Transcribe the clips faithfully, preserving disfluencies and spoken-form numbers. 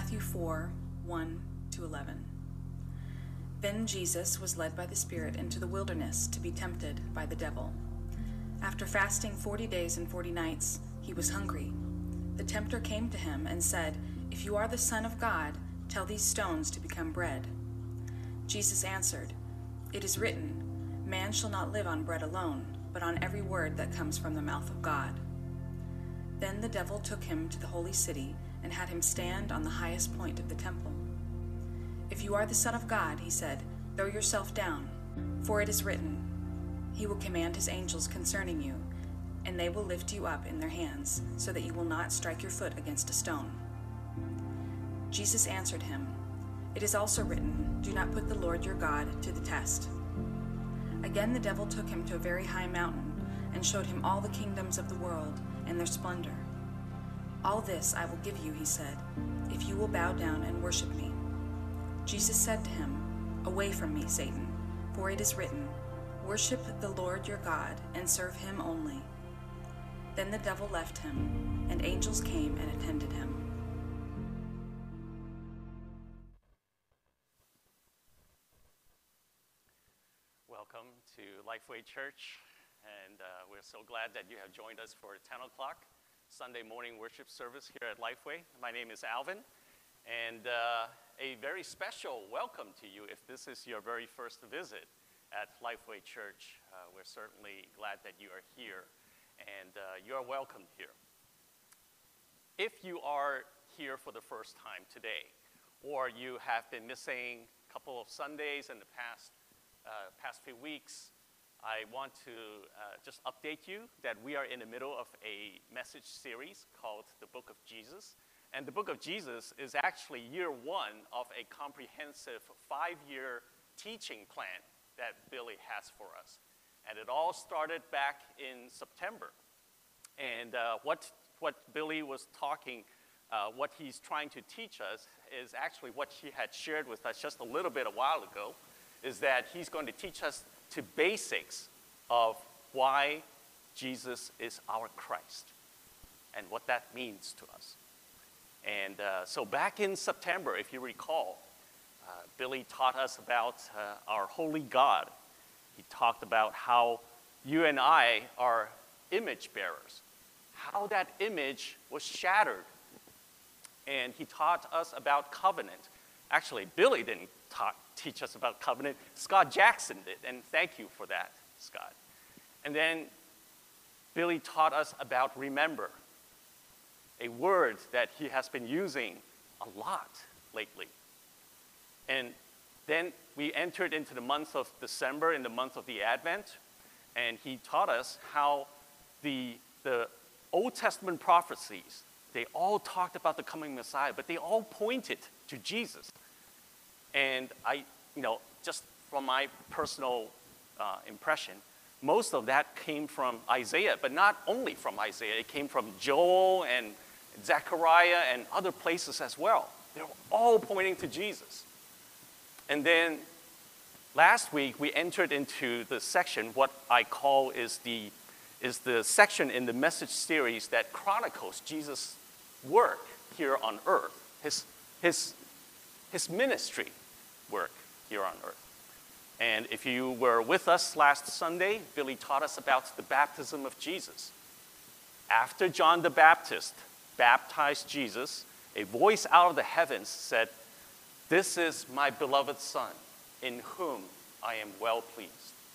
Matthew four, one to eleven. Then Jesus was led by the Spirit into the wilderness to be tempted by the devil. After fasting forty days and forty nights, he was hungry. The tempter came to him and said, "If you are the Son of God, tell these stones to become bread." Jesus answered, "It is written, man shall not live on bread alone, but on every word that comes from the mouth of God." Then the devil took him to the holy city and had him stand on the highest point of the temple. "If you are the Son of God," he said, "throw yourself down, for it is written, he will command his angels concerning you, and they will lift you up in their hands, so that you will not strike your foot against a stone." Jesus answered him, "It is also written, do not put the Lord your God to the test." Again the devil took him to a very high mountain and showed him all the kingdoms of the world and their splendor. "All this I will give you," he said, "if you will bow down and worship me." Jesus said to him, "Away from me, Satan, for it is written, worship the Lord your God and serve him only." Then the devil left him, and angels came and attended him. Welcome to Lifeway Church, and uh, we're so glad that you have joined us for ten o'clock Sunday morning worship service here at Lifeway. My name is Alvin, and uh, a very special welcome to you if this is your very first visit at Lifeway Church. Uh, we're certainly glad that you are here, and uh, you're welcome here. If you are here for the first time today, or you have been missing a couple of Sundays in the past uh, past few weeks, I want to uh, just update you that we are in the middle of a message series called The Book of Jesus. And the Book of Jesus is actually year one of a comprehensive five-year teaching plan that Billy has for us. And it all started back in September. And uh, what, what Billy was talking, uh, what he's trying to teach us is actually what he had shared with us just a little bit a while ago, is that he's going to teach us to basics of why Jesus is our Christ and what that means to us. And uh, so back in September, if you recall, uh, Billy taught us about uh, our holy God. He talked about how you and I are image bearers, how that image was shattered. And he taught us about covenant. Actually, Billy didn't talk, teach us about covenant. Scott Jackson did, and thank you for that, Scott. And then Billy taught us about remember, a word that he has been using a lot lately. And then we entered into the month of December, in the month of the Advent, and he taught us how the, the Old Testament prophecies, they all talked about the coming Messiah, but they all pointed to Jesus. And I, you know, just from my personal uh, impression, most of that came from Isaiah, but not only from Isaiah. It came from Joel and Zechariah and other places as well. They're all pointing to Jesus. And then last week, we entered into the section, what I call is the, is the section in the message series that chronicles Jesus' work here on earth, his, his, his ministry work here on earth. And if you were with us last Sunday, Billy taught us about the baptism of Jesus. After John the Baptist baptized Jesus, a voice out of the heavens said, "This is my beloved Son, in whom I am well pleased."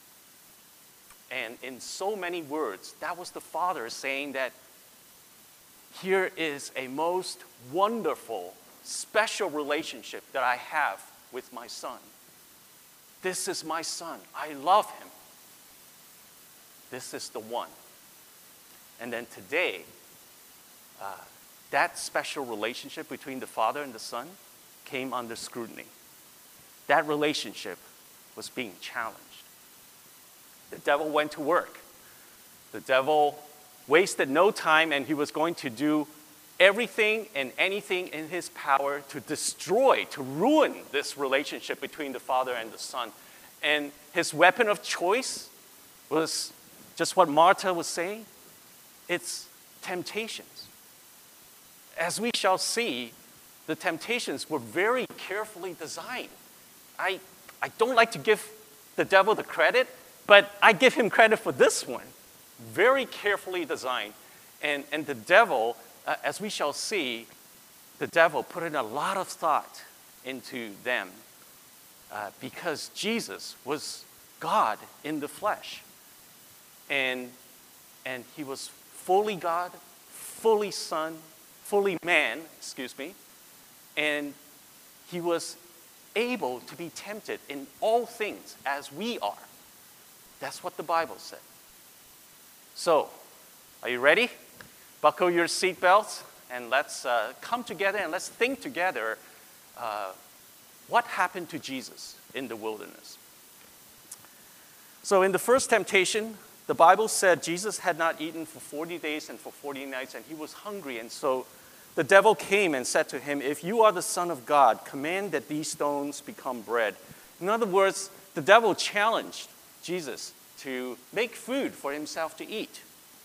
And in so many words, that was the Father saying that here is a most wonderful, special relationship that I have with my Son. This is my Son. I love him. This is the one. And then today, uh, that special relationship between the Father and the Son came under scrutiny. That relationship was being challenged. The devil went to work. The devil wasted no time, and he was going to do everything and anything in his power to destroy, to ruin this relationship between the Father and the Son. And his weapon of choice was just what Martha was saying. It's temptations. As we shall see, the temptations were very carefully designed. I, I don't like to give the devil the credit, but I give him credit for this one. Very carefully designed. And, and the devil, uh, as we shall see, the devil put in a lot of thought into them uh, because Jesus was God in the flesh. And, and he was fully God, fully Son, fully man, excuse me, and he was able to be tempted in all things as we are. That's what the Bible said. So, are you ready? Buckle your seatbelts and let's uh, come together and let's think together uh, what happened to Jesus in the wilderness. So in the first temptation, the Bible said Jesus had not eaten for forty days and for forty nights, and he was hungry. And so the devil came and said to him, "If you are the Son of God, command that these stones become bread." In other words, the devil challenged Jesus to make food for himself to eat.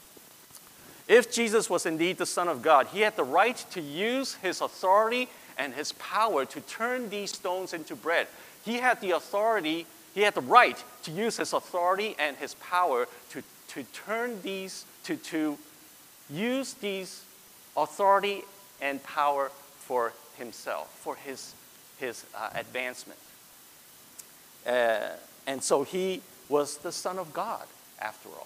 If Jesus was indeed the Son of God, he had the right to use his authority and his power to turn these stones into bread. He had the authority, he had the right to use his authority and his power to, to turn these, to, to use these authority and power for himself, for his, his uh, advancement. Uh, and so he was the Son of God, after all.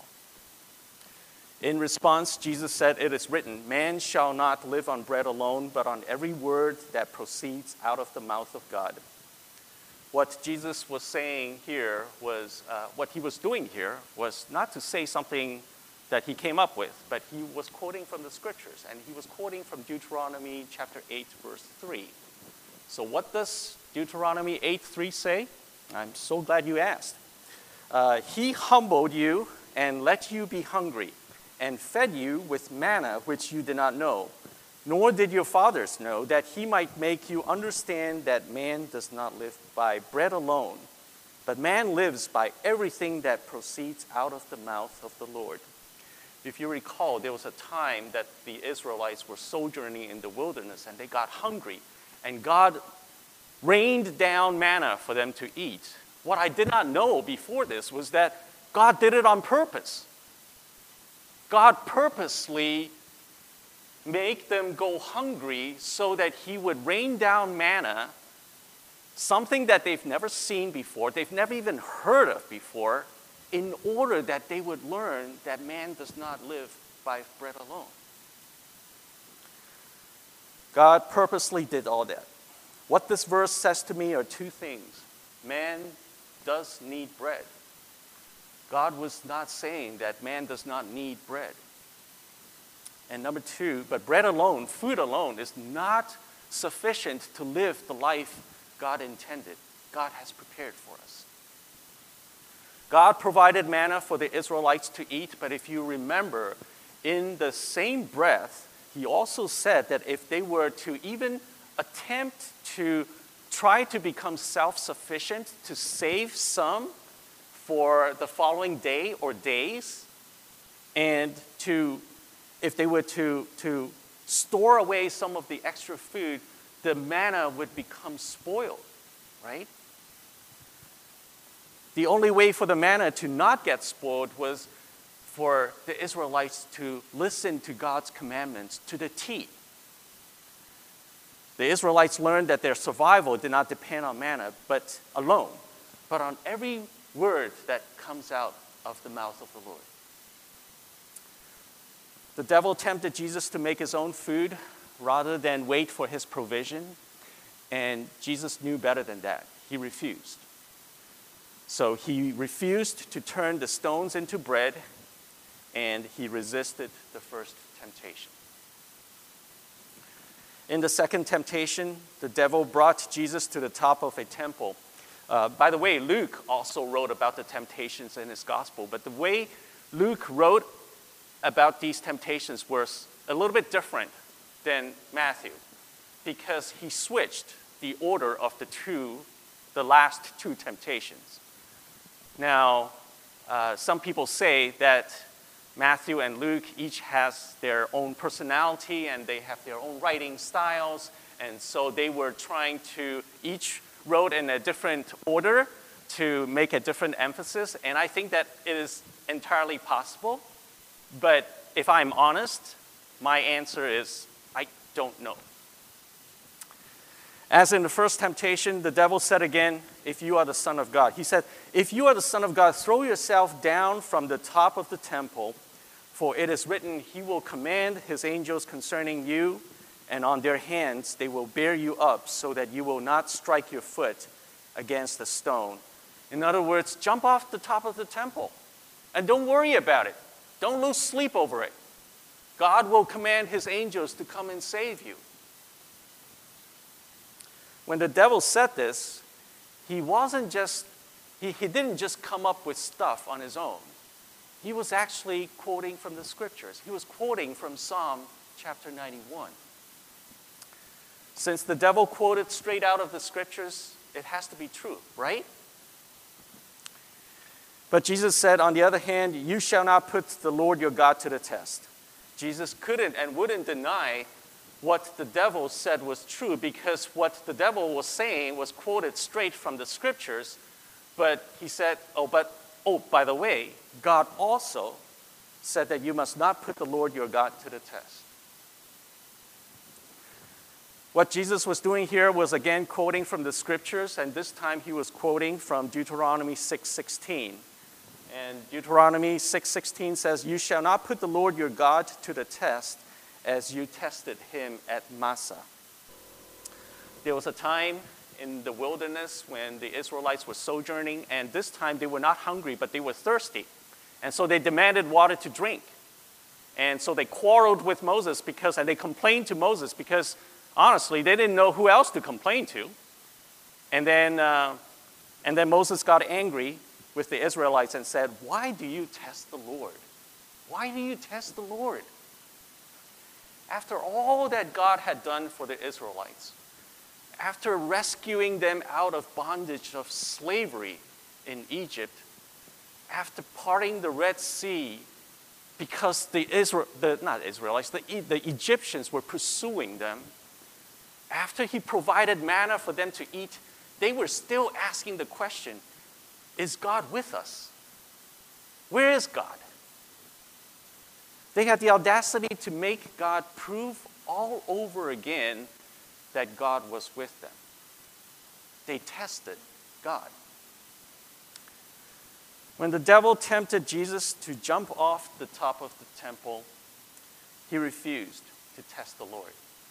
In response, Jesus said, "It is written, man shall not live on bread alone, but on every word that proceeds out of the mouth of God." What Jesus was saying here was, uh, what he was doing here was not to say something that he came up with, but he was quoting from the scriptures, and he was quoting from Deuteronomy chapter eight, verse three. So what does Deuteronomy eight three say? I'm so glad you asked. Uh, he humbled you and let you be hungry, and fed you with manna which you did not know, nor did your fathers know, that he might make you understand that man does not live by bread alone, but man lives by everything that proceeds out of the mouth of the Lord. If you recall, there was a time that the Israelites were sojourning in the wilderness, and they got hungry, and God rained down manna for them to eat. What I did not know before this was that God did it on purpose. God purposely made them go hungry so that he would rain down manna, something that they've never seen before, they've never even heard of before, in order that they would learn that man does not live by bread alone. God purposely did all that. What this verse says to me are two things. Man does need bread. God was not saying that man does not need bread. And number two, but bread alone, food alone, is not sufficient to live the life God intended, God has prepared for us. God provided manna for the Israelites to eat, but if you remember, in the same breath, he also said that if they were to even attempt to try to become self-sufficient, to save some for the following day or days, and to, if they were to, to store away some of the extra food, the manna would become spoiled, right? The only way for the manna to not get spoiled was for the Israelites to listen to God's commandments to the T. The Israelites learned that their survival did not depend on manna but alone, but on every word that comes out of the mouth of the Lord. The devil tempted Jesus to make his own food rather than wait for his provision, and Jesus knew better than that. He refused. So he refused to turn the stones into bread, and he resisted the first temptation. In the second temptation, the devil brought Jesus to the top of a temple. Uh, by the way, Luke also wrote about the temptations in his gospel, but the way Luke wrote about these temptations was a little bit different than Matthew, because he switched the order of the two, the last two temptations. Now, uh, some people say that Matthew and Luke each has their own personality and they have their own writing styles, And so they were trying to, each wrote in a different order to make a different emphasis. And I think that it is entirely possible. But if I'm honest, my answer is, I don't know. As in the first temptation, the devil said again, if you are the Son of God. He said, if you are the Son of God, throw yourself down from the top of the temple, for it is written, he will command his angels concerning you, and on their hands they will bear you up, so that you will not strike your foot against a stone. In other words, jump off the top of the temple, and don't worry about it. Don't lose sleep over it. God will command his angels to come and save you. When the devil said this, he wasn't just, he, he didn't just come up with stuff on his own. He was actually quoting from the scriptures. He was quoting from Psalm chapter ninety-one. Since the devil quoted straight out of the scriptures, it has to be true, right? But Jesus said, on the other hand, you shall not put the Lord your God to the test. Jesus couldn't and wouldn't deny what the devil said was true, because what the devil was saying was quoted straight from the scriptures. But he said, oh, but, oh, by the way, God also said that you must not put the Lord your God to the test. What Jesus was doing here was again quoting from the scriptures, and this time he was quoting from Deuteronomy six sixteen. And Deuteronomy six sixteen says, you shall not put the Lord your God to the test, as you tested him at Massah. There was a time in the wilderness when the Israelites were sojourning, and this time they were not hungry, but they were thirsty. And so they demanded water to drink. And so they quarreled with Moses because, and they complained to Moses because, honestly, they didn't know who else to complain to. And then, uh, and then Moses got angry with the Israelites and said, why do you test the Lord? Why do you test the Lord? After all that God had done for the Israelites, after rescuing them out of bondage of slavery in Egypt, after parting the Red Sea, because the Israel, the, not Israelites, the, the Egyptians were pursuing them, after he provided manna for them to eat, they were still asking the question, is God with us? Where is God? They had the audacity to make God prove all over again that God was with them. They tested God. When the devil tempted Jesus to jump off the top of the temple, he refused to test the Lord.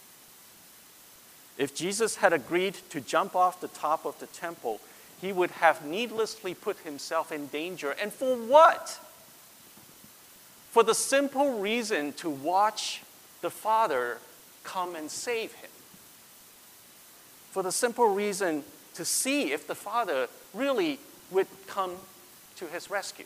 If Jesus had agreed to jump off the top of the temple, he would have needlessly put himself in danger. And for what? For the simple reason to watch the Father come and save him. For the simple reason to see if the Father really would come to his rescue.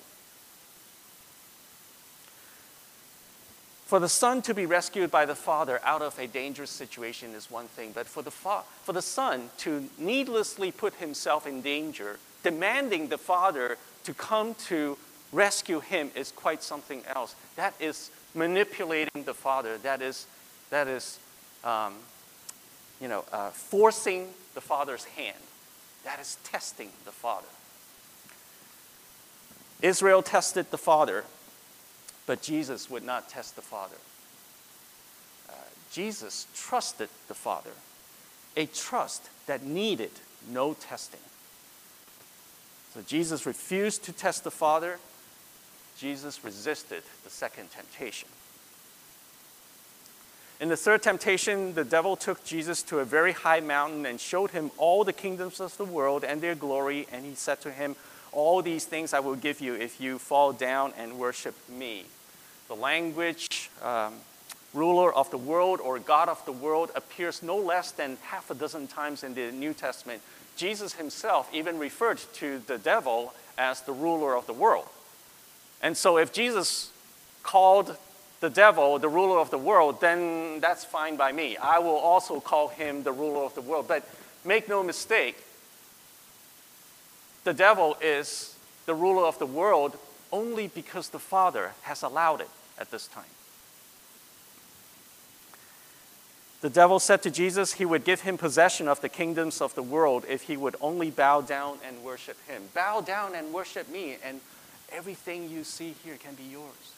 For the Son to be rescued by the Father out of a dangerous situation is one thing, but for the, fa- for the Son to needlessly put himself in danger, demanding the Father to come to rescue him is quite something else. That is manipulating the Father. That is, that is um, you know, uh, forcing the Father's hand. That is testing the Father. Israel tested the Father, but Jesus would not test the Father. Uh, Jesus trusted the Father, a trust that needed no testing. So Jesus refused to test the Father. Jesus resisted the second temptation. In the third temptation, the devil took Jesus to a very high mountain and showed him all the kingdoms of the world and their glory, and he said to him, all these things I will give you if you fall down and worship me. The language, um, ruler of the world or God of the world, appears no less than half a dozen times in the New Testament. Jesus himself even referred to the devil as the ruler of the world. And so if Jesus called the devil the ruler of the world, then that's fine by me. I will also call him the ruler of the world. But make no mistake, the devil is the ruler of the world only because the Father has allowed it at this time. The devil said to Jesus he would give him possession of the kingdoms of the world if he would only bow down and worship him. Bow down and worship me, and everything you see here can be yours.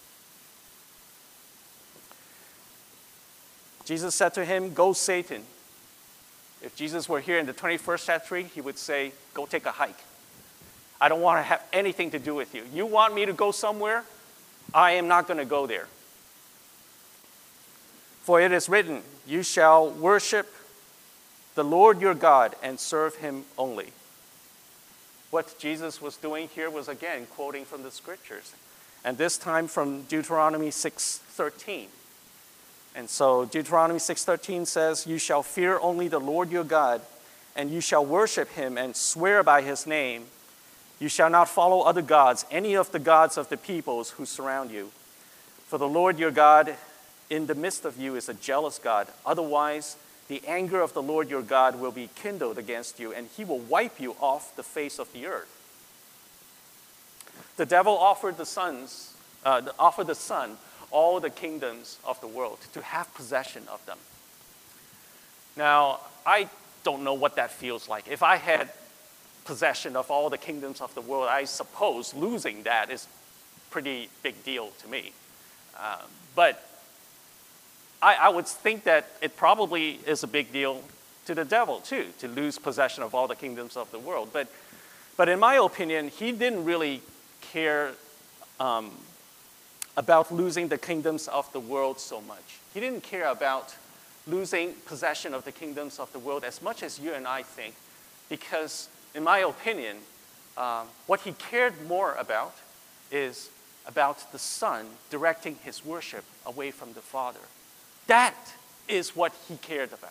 Jesus said to him, "Go, Satan." If Jesus were here in the twenty-first century, he would say, "Go take a hike. I don't want to have anything to do with you. You want me to go somewhere? I am not going to go there. For it is written, you shall worship the Lord your God and serve him only." What Jesus was doing here was, again, quoting from the scriptures, and this time from Deuteronomy six thirteen. And so Deuteronomy six thirteen says, "You shall fear only the Lord your God, and you shall worship him and swear by his name. You shall not follow other gods, any of the gods of the peoples who surround you. For the Lord your God in the midst of you is a jealous God. Otherwise, the anger of the Lord your God will be kindled against you, and he will wipe you off the face of the earth." The devil offered the sons, uh, offered the son all the kingdoms of the world to have possession of them. Now, I don't know what that feels like. If I had possession of all the kingdoms of the world, I suppose losing that is a pretty big deal to me. Uh, but I, I would think that it probably is a big deal to the devil too, to lose possession of all the kingdoms of the world. But, but in my opinion, he didn't really care um, about losing the kingdoms of the world so much. He didn't care about losing possession of the kingdoms of the world as much as you and I think, because in my opinion, um, what he cared more about is about the Son directing his worship away from the Father. That is what he cared about.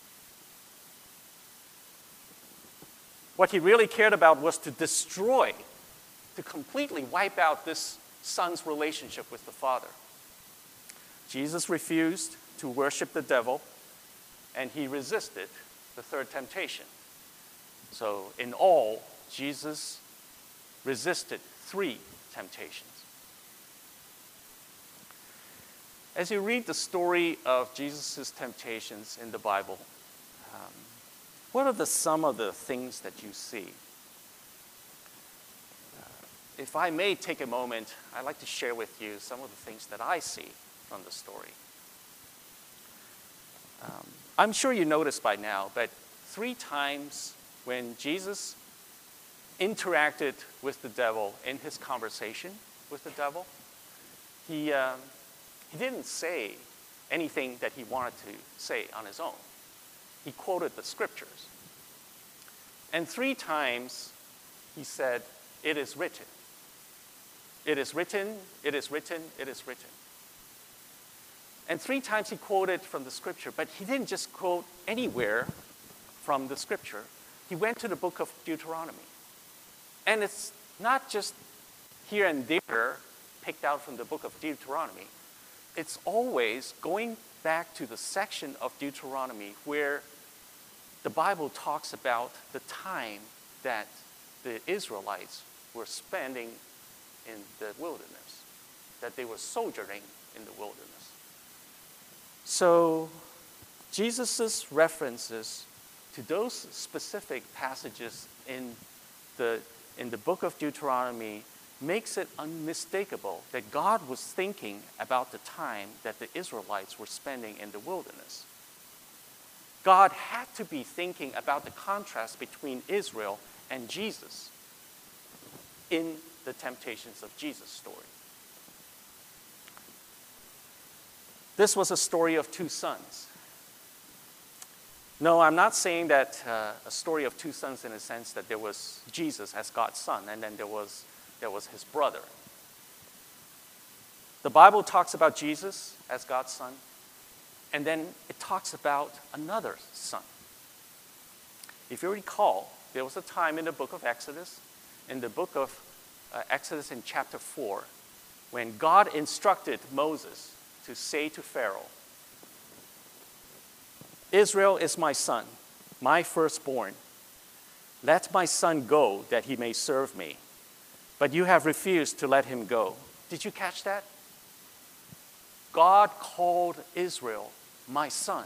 What he really cared about was to destroy, to completely wipe out this Son's relationship with the Father. Jesus refused to worship the devil, and he resisted the third temptation. So in all, Jesus resisted three temptations. As you read the story of Jesus' temptations in the Bible, um, what are the some of the things that you see? Uh, if I may take a moment, I'd like to share with you some of the things that I see from the story. Um, I'm sure you noticed by now, but three times when Jesus interacted with the devil in his conversation with the devil, he, um, he didn't say anything that he wanted to say on his own. He quoted the scriptures. And three times he said, "It is written. It is written, it is written, it is written." And three times he quoted from the scripture, but he didn't just quote anywhere from the scripture. He went to the book of Deuteronomy. And it's not just here and there picked out from the book of Deuteronomy. It's always going back to the section of Deuteronomy where the Bible talks about the time that the Israelites were spending in the wilderness, that they were sojourning in the wilderness. So Jesus' references to those specific passages in the, in the book of Deuteronomy makes it unmistakable that God was thinking about the time that the Israelites were spending in the wilderness. God had to be thinking about the contrast between Israel and Jesus in the temptations of Jesus story. This was a story of two sons. No, I'm not saying that uh, a story of two sons in a sense that there was Jesus as God's son, and then there was, there was his brother. The Bible talks about Jesus as God's son, and then it talks about another son. If you recall, there was a time in the book of Exodus, in the book of uh, Exodus in chapter four, when God instructed Moses to say to Pharaoh, "Israel is my son, my firstborn. Let my son go that he may serve me. But you have refused to let him go." Did you catch that? God called Israel my son.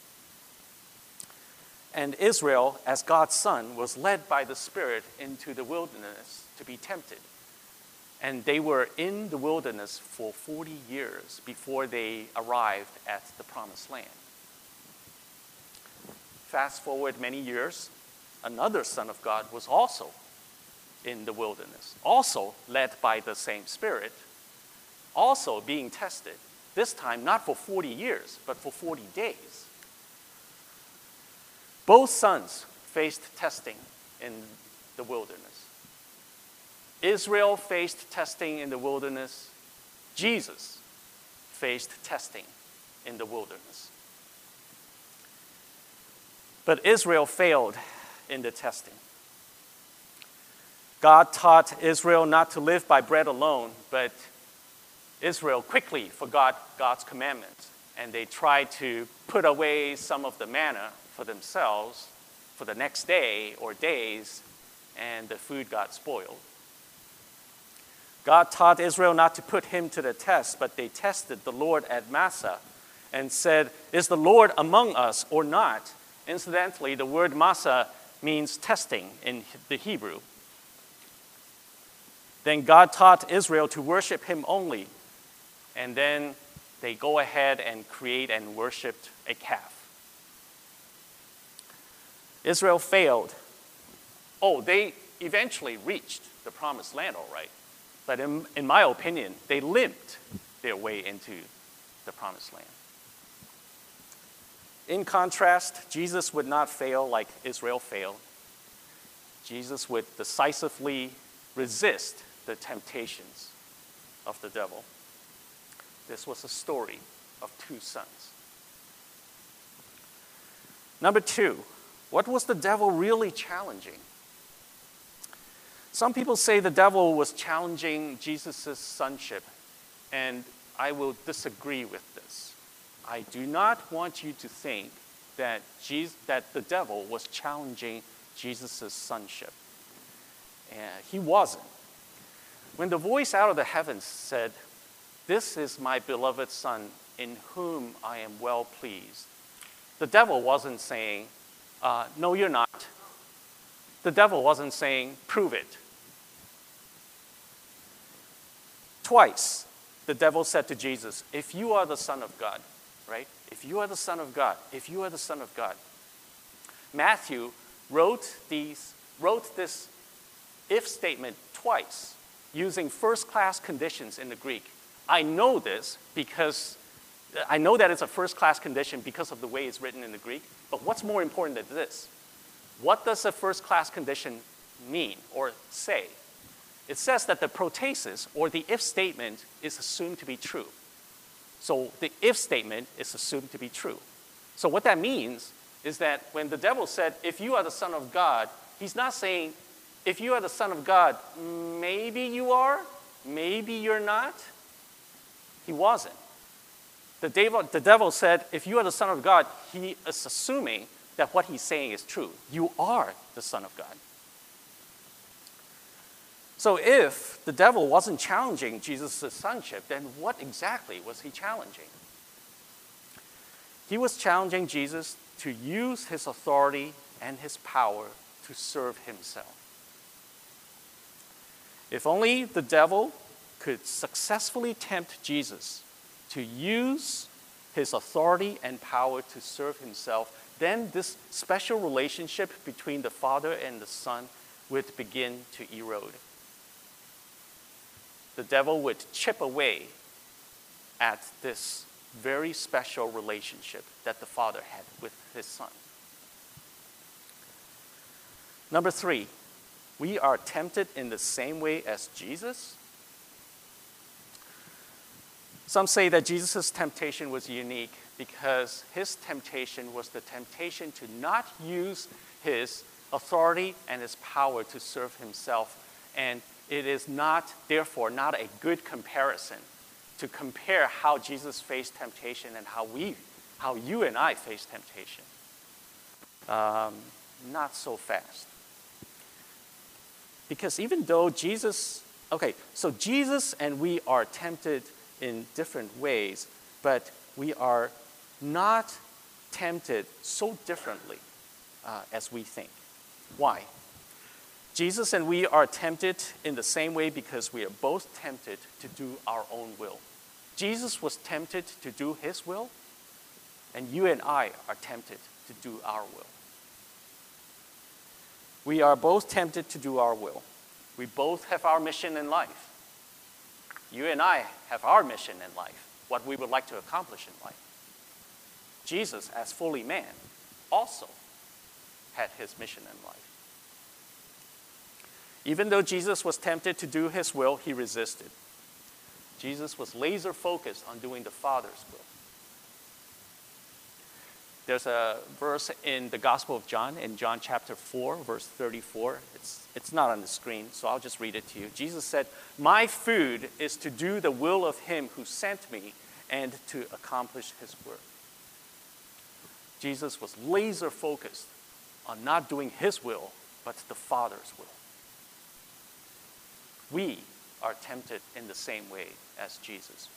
And Israel, as God's son, was led by the Spirit into the wilderness to be tempted. And they were in the wilderness for forty years before they arrived at the promised land. Fast forward many years, another son of God was also in the wilderness, also led by the same Spirit, also being tested, this time not for forty years, but for forty days. Both sons faced testing in the wilderness. Israel faced testing in the wilderness. Jesus faced testing in the wilderness. But Israel failed in the testing. God taught Israel not to live by bread alone, but Israel quickly forgot God's commandments, and they tried to put away some of the manna for themselves for the next day or days, and the food got spoiled. God taught Israel not to put him to the test, but they tested the Lord at Massah and said, "Is the Lord among us or not?" Incidentally, the word Massah means testing in the Hebrew. Then God taught Israel to worship him only, and then they go ahead and create and worshiped a calf. Israel failed. Oh, they eventually reached the promised land, all right. But in, in my opinion, they limped their way into the promised land. In contrast, Jesus would not fail like Israel failed. Jesus would decisively resist the temptations of the devil. This was a story of two sons. Number two, what was the devil really challenging? Some people say the devil was challenging Jesus' sonship, and I will disagree with this. I do not want you to think that, Jesus, that the devil was challenging Jesus' sonship. Uh, he wasn't. When the voice out of the heavens said, "This is my beloved son in whom I am well pleased," the devil wasn't saying, uh, "No, you're not." The devil wasn't saying, "Prove it." Twice, the devil said to Jesus, "If you are the Son of God," right? If you are the Son of God, if you are the Son of God. Matthew wrote these, wrote this if statement twice using first-class conditions in the Greek. I know this because, I know that it's a first-class condition because of the way it's written in the Greek, but what's more important than this? What does a first-class condition mean or say? It says that the protasis, or the if statement, is assumed to be true. So the if statement is assumed to be true. So what that means is that when the devil said, "If you are the Son of God," he's not saying, "If you are the Son of God, maybe you are, maybe you're not." He wasn't. The devil, the devil said, "If you are the Son of God," he is assuming that what he's saying is true. You are the Son of God. So if the devil wasn't challenging Jesus' sonship, then what exactly was he challenging? He was challenging Jesus to use his authority and his power to serve himself. If only the devil could successfully tempt Jesus to use his authority and power to serve himself, then this special relationship between the Father and the Son would begin to erode. The devil would chip away at this very special relationship that the Father had with his Son. Number three, we are tempted in the same way as Jesus. Some say that Jesus' temptation was unique because his temptation was the temptation to not use his authority and his power to serve himself, and it is not, therefore, not a good comparison to compare how Jesus faced temptation and how we, how you and I face temptation. Um, not so fast. Because even though Jesus, okay, so Jesus and we are tempted in different ways, but we are not tempted so differently uh, as we think. Why? Jesus and we are tempted in the same way because we are both tempted to do our own will. Jesus was tempted to do his will, and you and I are tempted to do our will. We are both tempted to do our will. We both have our mission in life. You and I have our mission in life, what we would like to accomplish in life. Jesus, as fully man, also had his mission in life. Even though Jesus was tempted to do his will, he resisted. Jesus was laser focused on doing the Father's will. There's a verse in the Gospel of John, in John chapter four, verse thirty-four. It's, it's not on the screen, so I'll just read it to you. Jesus said, "My food is to do the will of him who sent me and to accomplish his work." Jesus was laser focused on not doing his will, but the Father's will. We are tempted in the same way as Jesus.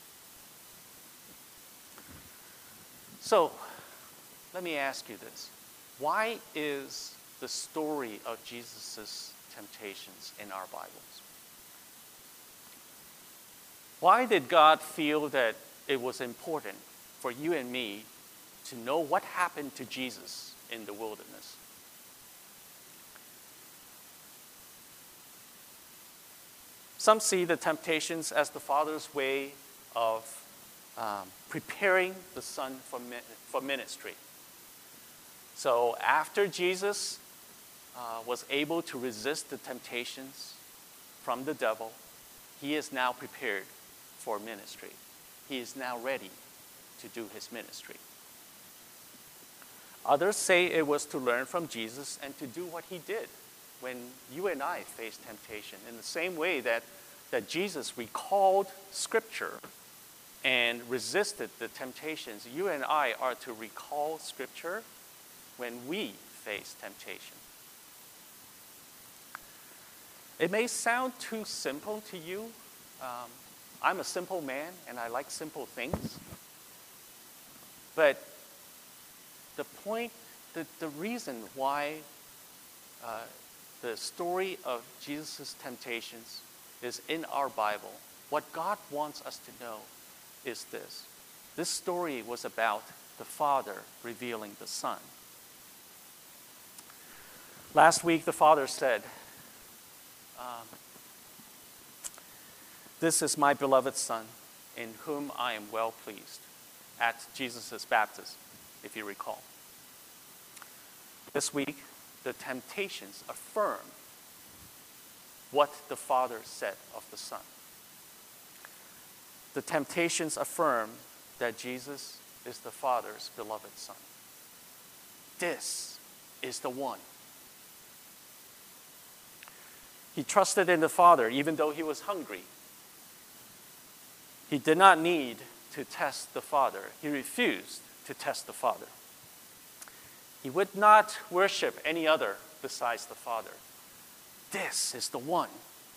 So, let me ask you this. Why is the story of Jesus' temptations in our Bibles? Why did God feel that it was important for you and me to know what happened to Jesus in the wilderness? Some see the temptations as the Father's way of um, preparing the Son for, mi- for ministry. So after Jesus uh, was able to resist the temptations from the devil, he is now prepared for ministry. He is now ready to do his ministry. Others say it was to learn from Jesus and to do what he did when you and I face temptation, in the same way that, that Jesus recalled Scripture and resisted the temptations. You and I are to recall Scripture when we face temptation. It may sound too simple to you. Um, I'm a simple man and I like simple things. But the point, the, the reason why uh, the story of Jesus' temptations is in our Bible, what God wants us to know is this. This story was about the Father revealing the Son. Last week, the Father said, um, "This is my beloved Son, in whom I am well pleased," at Jesus' baptism, if you recall. This week, the temptations affirm what the Father said of the Son. The temptations affirm that Jesus is the Father's beloved Son. This is the one. He trusted in the Father even though he was hungry. He did not need to test the Father. He refused to test the Father. He would not worship any other besides the Father. This is the one.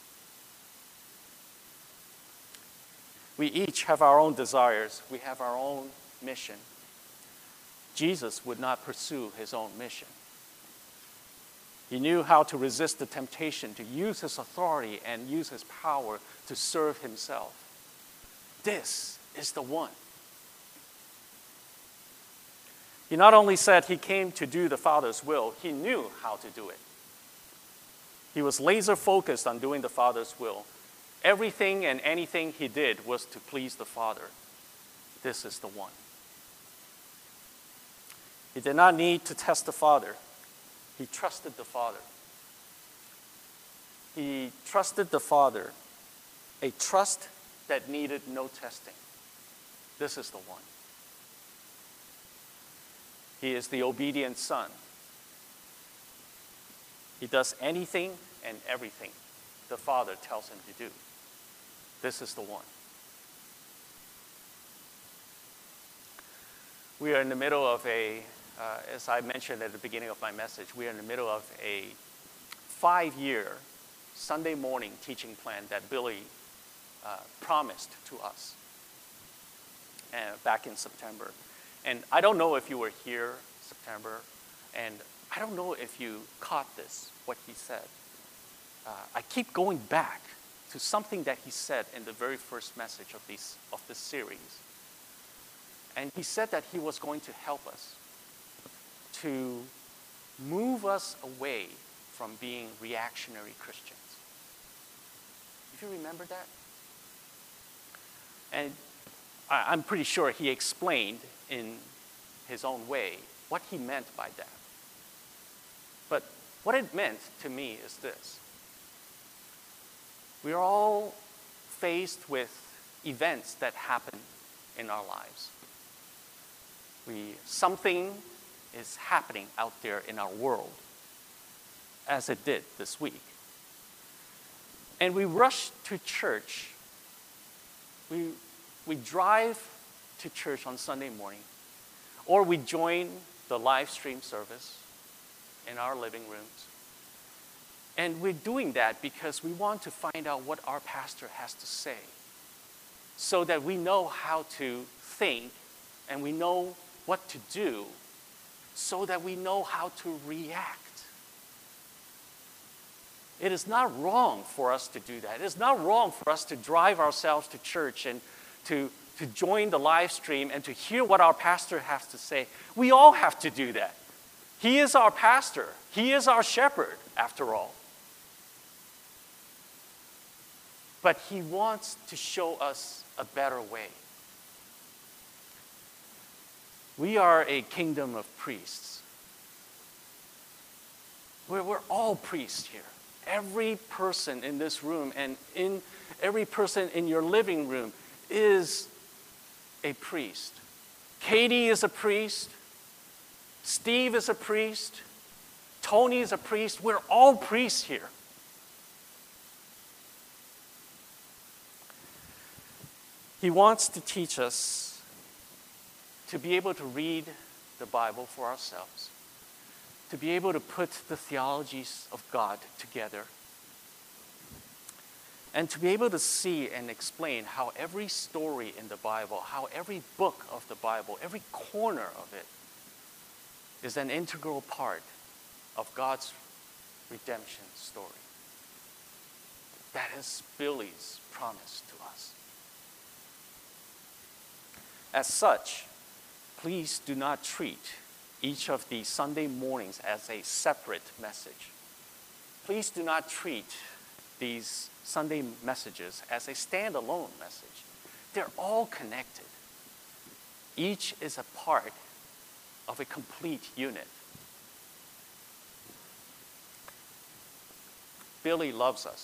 We each have our own desires. We have our own mission. Jesus would not pursue his own mission. He knew how to resist the temptation to use his authority and use his power to serve himself. This is the one. He not only said he came to do the Father's will, he knew how to do it. He was laser focused on doing the Father's will. Everything and anything he did was to please the Father. This is the one. He did not need to test the Father. He trusted the Father. He trusted the Father, a trust that needed no testing. This is the one. He is the obedient Son. He does anything and everything the Father tells him to do. This is the one. We are in the middle of a, uh, as I mentioned at the beginning of my message, we are in the middle of a five-year Sunday morning teaching plan that Billy uh, promised to us uh, back in September. And I don't know if you were here September, and I don't know if you caught this, what he said. Uh, I keep going back to something that he said in the very first message of, these, of this series. And he said that he was going to help us to move us away from being reactionary Christians. If you remember that? And I, I'm pretty sure he explained in his own way what he meant by that. But what it meant to me is this. We are all faced with events that happen in our lives. We, something is happening out there in our world, as it did this week. And we rush to church. We, we drive to church on Sunday morning, or we join the live stream service in our living rooms. And we're doing that because we want to find out what our pastor has to say, so that we know how to think and we know what to do, so that we know how to react. It is not wrong for us to do that. It is not wrong for us to drive ourselves to church and to, to join the live stream and to hear what our pastor has to say. We all have to do that. He is our pastor. He is our shepherd, after all. But he wants to show us a better way. We are a kingdom of priests. We're, we're all priests here. Every person in this room and in every person in your living room is a priest. Katie is a priest. Steve is a priest. Tony is a priest. We're all priests here. He wants to teach us to be able to read the Bible for ourselves, to be able to put the theologies of God together, and to be able to see and explain how every story in the Bible, how every book of the Bible, every corner of it is an integral part of God's redemption story. That is Billy's promise to us. As such, please do not treat each of these Sunday mornings as a separate message. Please do not treat these Sunday messages as a standalone message. They're all connected. Each is a part of a complete unit. Billy loves us.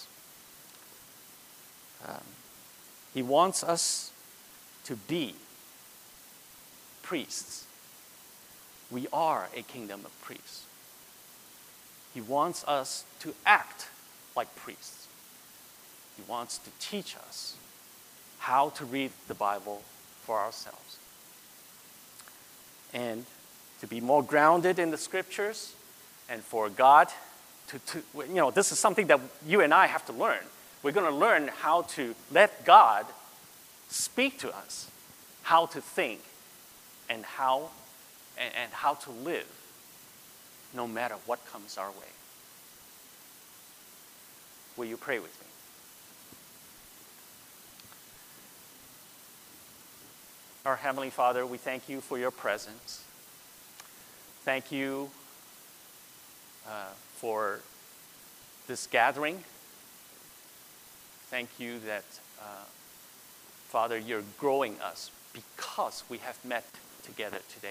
Um, he wants us to be priests. We are a kingdom of priests. He wants us to act like priests. He wants to teach us how to read the Bible for ourselves. And to be more grounded in the scriptures, and for God to, to you know, this is something that you and I have to learn. We're going to learn how to let God speak to us, how to think, and how and, and how to live no matter what comes our way. Will you pray with me? Our Heavenly Father, we thank you for your presence. Thank you uh, for this gathering. Thank you that, uh, Father, you're growing us because we have met together today.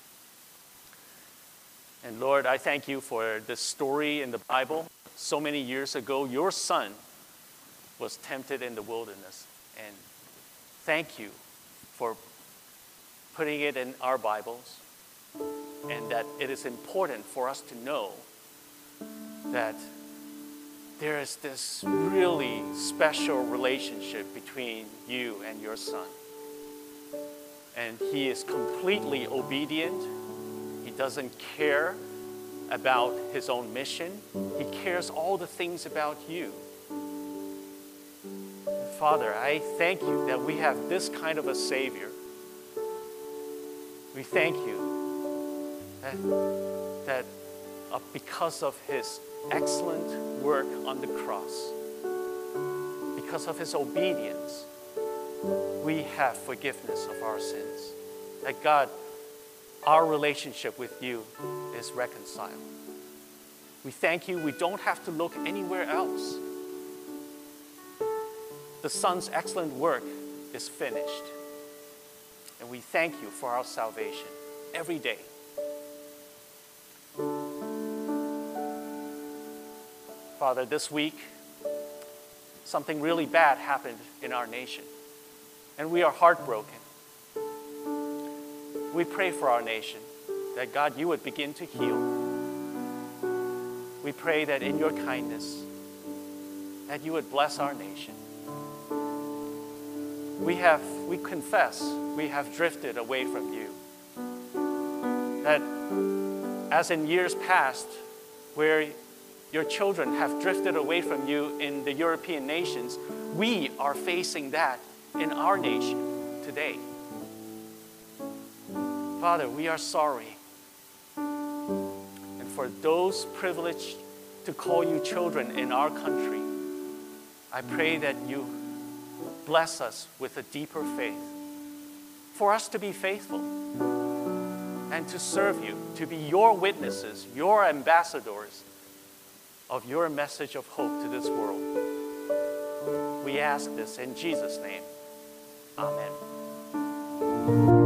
And Lord, I thank you for this story in the Bible. So many years ago, your son was tempted in the wilderness. And thank you for putting it in our Bibles, and that it is important for us to know that there is this really special relationship between you and your son. And he is completely obedient. He doesn't care about his own mission. He cares all the things about you. Father, I thank you that we have this kind of a Savior We thank you that, that uh, because of his excellent work on the cross, because of his obedience, we have forgiveness of our sins. That God, our relationship with you is reconciled. We thank you. We don't have to look anywhere else. The Son's excellent work is finished. And we thank you for our salvation every day. Father, this week, something really bad happened in our nation, and we are heartbroken. We pray for our nation, that God, you would begin to heal. We pray that in your kindness, that you would bless our nation. We have, we confess, we have drifted away from you. That as in years past, where your children have drifted away from you in the European nations, we are facing that in our nation today. Father, we are sorry. And for those privileged to call you children in our country, I pray that you bless us with a deeper faith, for us to be faithful and to serve you, to be your witnesses, your ambassadors of your message of hope to this world. We ask this in Jesus' name. Amen.